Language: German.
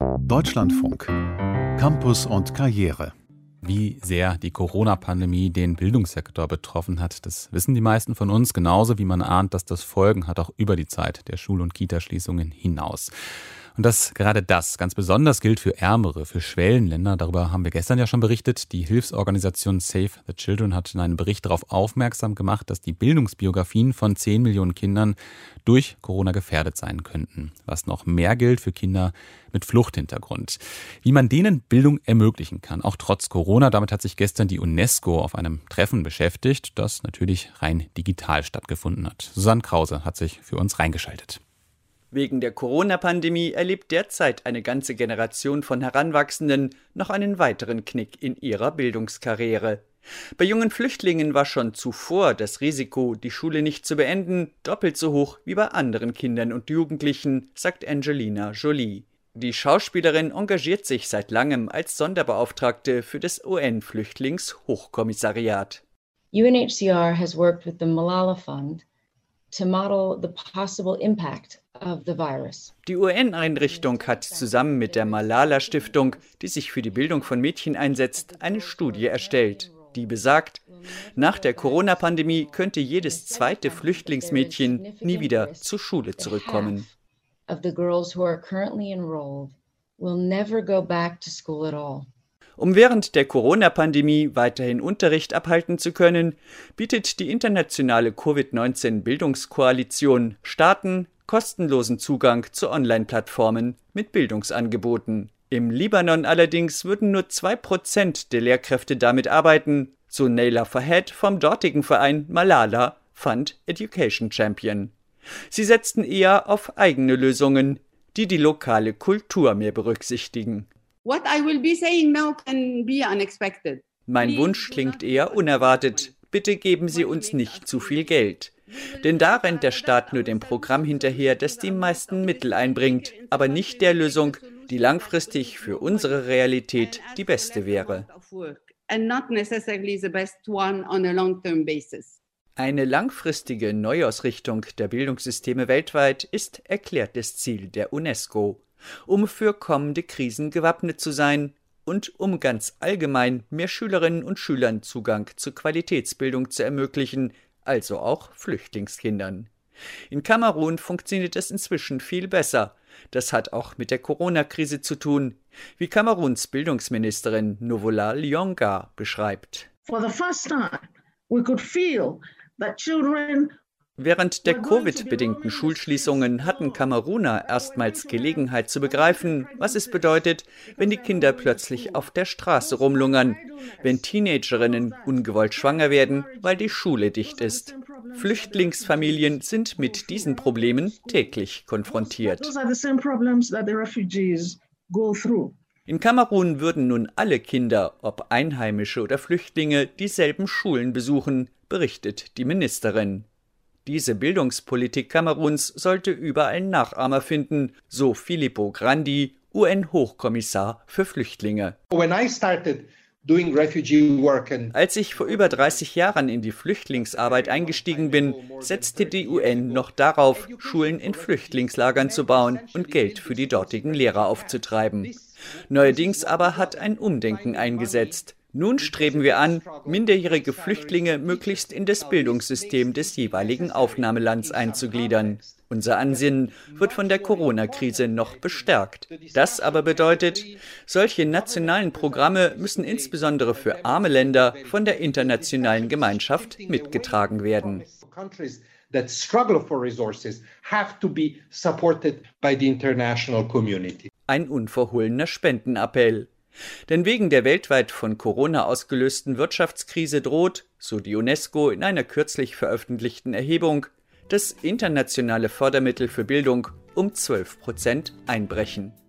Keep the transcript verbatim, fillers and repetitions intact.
Deutschlandfunk. Campus und Karriere. Wie sehr die Corona-Pandemie den Bildungssektor betroffen hat, das wissen die meisten von uns, genauso wie man ahnt, dass das Folgen hat, auch über die Zeit der Schul- und Kitaschließungen hinaus. Und dass gerade das ganz besonders gilt für ärmere, für Schwellenländer, darüber haben wir gestern ja schon berichtet. Die Hilfsorganisation Save the Children hat in einem Bericht darauf aufmerksam gemacht, dass die Bildungsbiografien von zehn Millionen Kindern durch Corona gefährdet sein könnten. Was noch mehr gilt für Kinder mit Fluchthintergrund. Wie man denen Bildung ermöglichen kann, auch trotz Corona. Damit hat sich gestern die UNESCO auf einem Treffen beschäftigt, das natürlich rein digital stattgefunden hat. Susanne Krause hat sich für uns reingeschaltet. Wegen der Corona-Pandemie erlebt derzeit eine ganze Generation von Heranwachsenden noch einen weiteren Knick in ihrer Bildungskarriere. Bei jungen Flüchtlingen war schon zuvor das Risiko, die Schule nicht zu beenden, doppelt so hoch wie bei anderen Kindern und Jugendlichen, sagt Angelina Jolie. Die Schauspielerin engagiert sich seit langem als Sonderbeauftragte für das U N-Flüchtlingshochkommissariat. U N H C R has worked with the Malala Fund to model the possible impact of the virus. Die U N-Einrichtung hat zusammen mit der Malala-Stiftung, die sich für die Bildung von Mädchen einsetzt, eine Studie erstellt, die besagt, nach der Corona-Pandemie könnte jedes zweite Flüchtlingsmädchen nie wieder zur Schule zurückkommen. Of the girls who are currently enrolled will never go back to school at all. Um während der Corona-Pandemie weiterhin Unterricht abhalten zu können, bietet die internationale Covid neunzehn Bildungskoalition Staaten kostenlosen Zugang zu Online-Plattformen mit Bildungsangeboten. Im Libanon allerdings würden nur zwei Prozent der Lehrkräfte damit arbeiten, so Nayla Fahed vom dortigen Verein Malala Fund Education Champion. Sie setzten eher auf eigene Lösungen, die die lokale Kultur mehr berücksichtigen. What I will be saying now can be unexpected. Mein Wunsch klingt eher unerwartet. Bitte geben Sie uns nicht zu viel Geld. Denn da rennt der Staat nur dem Programm hinterher, das die meisten Mittel einbringt, aber nicht der Lösung, die langfristig für unsere Realität die beste wäre. Eine langfristige Neuausrichtung der Bildungssysteme weltweit ist erklärtes Ziel der UNESCO, um für kommende Krisen gewappnet zu sein und um ganz allgemein mehr Schülerinnen und Schülern Zugang zu Qualitätsbildung zu ermöglichen, also auch Flüchtlingskindern. In Kamerun funktioniert es inzwischen viel besser. Das hat auch mit der Corona-Krise zu tun, wie Kameruns Bildungsministerin Novola Lyonga beschreibt. For the first time, we could feel that children Während der Covid-bedingten Schulschließungen hatten Kameruner erstmals Gelegenheit zu begreifen, was es bedeutet, wenn die Kinder plötzlich auf der Straße rumlungern, wenn Teenagerinnen ungewollt schwanger werden, weil die Schule dicht ist. Flüchtlingsfamilien sind mit diesen Problemen täglich konfrontiert. In Kamerun würden nun alle Kinder, ob Einheimische oder Flüchtlinge, dieselben Schulen besuchen, berichtet die Ministerin. Diese Bildungspolitik Kameruns sollte überall Nachahmer finden, so Filippo Grandi, U N-Hochkommissar für Flüchtlinge. Als ich vor über dreißig Jahren in die Flüchtlingsarbeit eingestiegen bin, setzte die U N noch darauf, Schulen in Flüchtlingslagern zu bauen und Geld für die dortigen Lehrer aufzutreiben. Neuerdings aber hat ein Umdenken eingesetzt. Nun streben wir an, minderjährige Flüchtlinge möglichst in das Bildungssystem des jeweiligen Aufnahmelands einzugliedern. Unser Ansinnen wird von der Corona-Krise noch bestärkt. Das aber bedeutet, solche nationalen Programme müssen insbesondere für arme Länder von der internationalen Gemeinschaft mitgetragen werden. That struggle for resources have to be supported by the international community. Ein unverhohlener Spendenappell. Denn wegen der weltweit von Corona ausgelösten Wirtschaftskrise droht, so die UNESCO in einer kürzlich veröffentlichten Erhebung, das internationale Fördermittel für Bildung um zwölf Prozent einbrechen.